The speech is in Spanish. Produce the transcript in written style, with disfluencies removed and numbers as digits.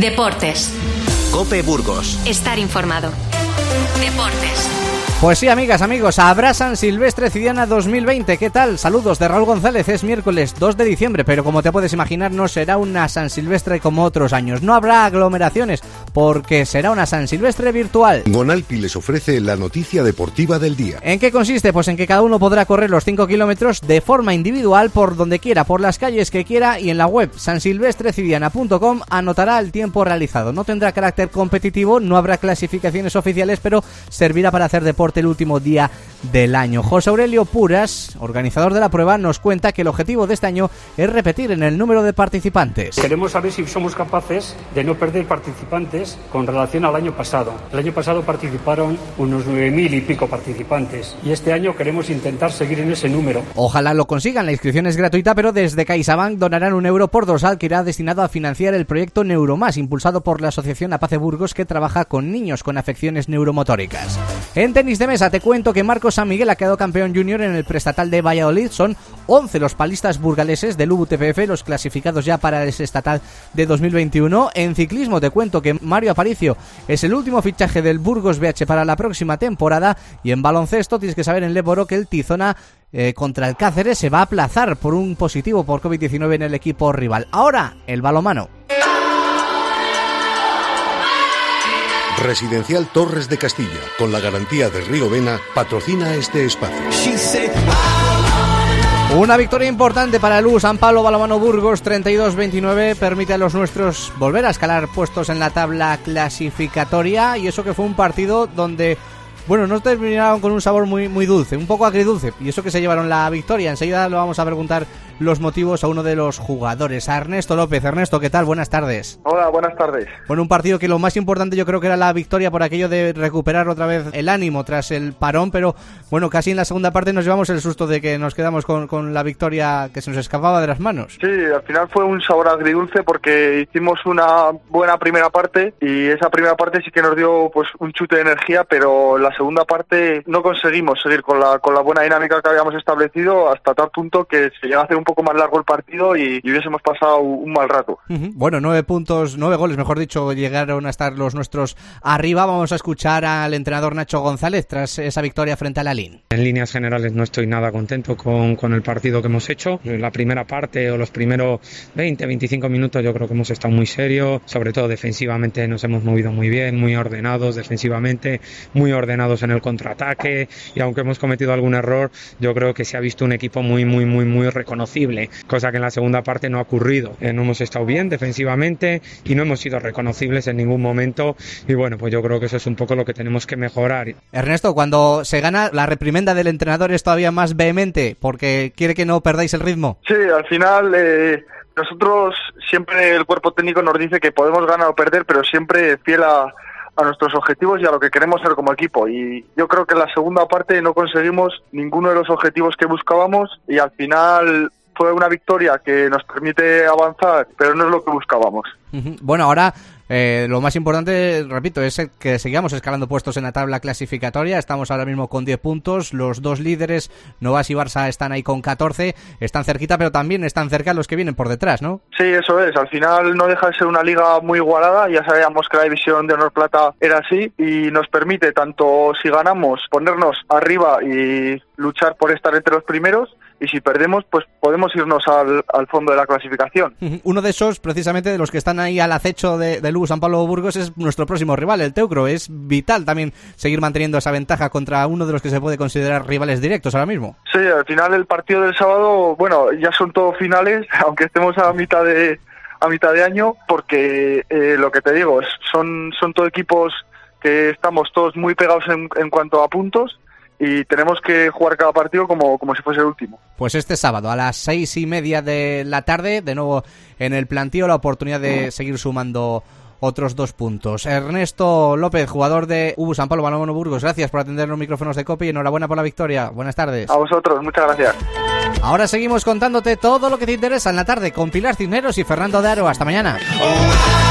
Deportes. COPE Burgos. Estar informado. Deportes. Pues sí, amigas, amigos, habrá San Silvestre Cidiana 2020. ¿Qué tal? Saludos de Raúl González. Es miércoles 2 de diciembre, pero como te puedes imaginar, no será una San Silvestre como otros años. No habrá aglomeraciones, porque será una San Silvestre virtual. Gonalpi les ofrece la noticia deportiva del día. ¿En qué consiste? Pues en que cada uno podrá correr los 5 kilómetros de forma individual por donde quiera, por las calles que quiera, y en la web sansilvestrecidiana.com anotará el tiempo realizado. No tendrá carácter competitivo, no habrá clasificaciones oficiales, pero servirá para hacer deporte el último día del año. José Aurelio Puras, organizador de la prueba, nos cuenta que el objetivo de este año es repetir en el número de participantes. Queremos saber si somos capaces de no perder participantes con relación al año pasado. El año pasado participaron unos 9.000 y pico participantes y este año queremos intentar seguir en ese número. Ojalá lo consigan. La inscripción es gratuita, pero desde CaixaBank donarán €1 por dorsal que irá destinado a financiar el proyecto Neuromás, impulsado por la Asociación Apace Burgos, que trabaja con niños con afecciones neuromotóricas. En tenis de mesa te cuento que Marcos San Miguel ha quedado campeón junior en el preestatal de Valladolid. Son 11 los palistas burgaleses del UTPF, los clasificados ya para el estatal de 2021. En ciclismo te cuento que Mario Aparicio es el último fichaje del Burgos BH para la próxima temporada. Y en baloncesto tienes que saber en Leboro que el Tizona contra el Cáceres se va a aplazar por un positivo por COVID-19 en el equipo rival. Ahora, el balonmano. Residencial Torres de Castilla, con la garantía de Río Vena, patrocina este espacio. Una victoria importante para el San Pablo Balonmano Burgos, 32-29, permite a los nuestros volver a escalar puestos en la tabla clasificatoria, y eso que fue un partido donde, bueno, no terminaron con un sabor muy dulce, un poco agridulce, y eso que se llevaron la victoria. Enseguida lo vamos a preguntar los motivos a uno de los jugadores, a Ernesto López. Ernesto, ¿qué tal? Buenas tardes. Hola, buenas tardes. Bueno, un partido que lo más importante yo creo que era la victoria por aquello de recuperar otra vez el ánimo tras el parón, pero bueno, casi en la segunda parte nos llevamos el susto de que nos quedamos con la victoria que se nos escapaba de las manos. Sí, al final fue un sabor agridulce porque hicimos una buena primera parte y esa primera parte sí que nos dio pues un chute de energía, pero la segunda parte no conseguimos seguir con la buena dinámica que habíamos establecido, hasta tal punto que se llegó a hacer un poco más largo el partido y hubiésemos pasado un mal rato. Bueno, 9 goles, mejor dicho, llegaron a estar los nuestros arriba. Vamos a escuchar al entrenador Nacho González tras esa victoria frente al Alín. En líneas generales no estoy nada contento con el partido que hemos hecho. La primera parte o los primeros 20-25 minutos yo creo que hemos estado muy serios, sobre todo defensivamente nos hemos movido muy bien, muy ordenados defensivamente, muy ordenados en el contraataque, y aunque hemos cometido algún error, yo creo que se ha visto un equipo muy reconocible, cosa que en la segunda parte no ha ocurrido. No hemos estado bien defensivamente y no hemos sido reconocibles en ningún momento, y bueno, pues yo creo que eso es un poco lo que tenemos que mejorar. Ernesto, cuando se gana, la reprimenda del entrenador es todavía más vehemente porque quiere que no perdáis el ritmo. Sí, al final nosotros siempre, el cuerpo técnico nos dice que podemos ganar o perder, pero siempre fiel a nuestros objetivos y a lo que queremos ser como equipo, y yo creo que en la segunda parte no conseguimos ninguno de los objetivos que buscábamos y al final fue una victoria que nos permite avanzar, pero no es lo que buscábamos. Bueno, ahora lo más importante, repito, es que sigamos escalando puestos en la tabla clasificatoria. Estamos ahora mismo con 10 puntos, los dos líderes, Novas y Barça, están ahí con 14, están cerquita, pero también están cerca los que vienen por detrás, ¿no? Sí, eso es, al final no deja de ser una liga muy igualada, ya sabíamos que la división de honor plata era así y nos permite, tanto si ganamos, ponernos arriba y luchar por estar entre los primeros, y si perdemos, pues podemos irnos al fondo de la clasificación. Uno de esos, precisamente, de los que están ahí al acecho del San Pablo Burgos, es nuestro próximo rival, el Teucro. Es vital también seguir manteniendo esa ventaja contra uno de los que se puede considerar rivales directos ahora mismo. Sí, al final el partido del sábado, bueno, ya son todos finales, aunque estemos a mitad de año, porque lo que te digo, son todos equipos que estamos todos muy pegados en cuanto a puntos, y tenemos que jugar cada partido como si fuese el último. Pues este sábado a las 6:30 de la tarde, de nuevo en el plantío, la oportunidad de seguir sumando otros 2 puntos. Ernesto López, jugador de San Pablo Balonmano Burgos, gracias por atender los micrófonos de COPE y enhorabuena por la victoria. Buenas tardes. A vosotros, muchas gracias. Ahora seguimos contándote todo lo que te interesa en la tarde con Pilar Cisneros y Fernando de Aro. Hasta mañana.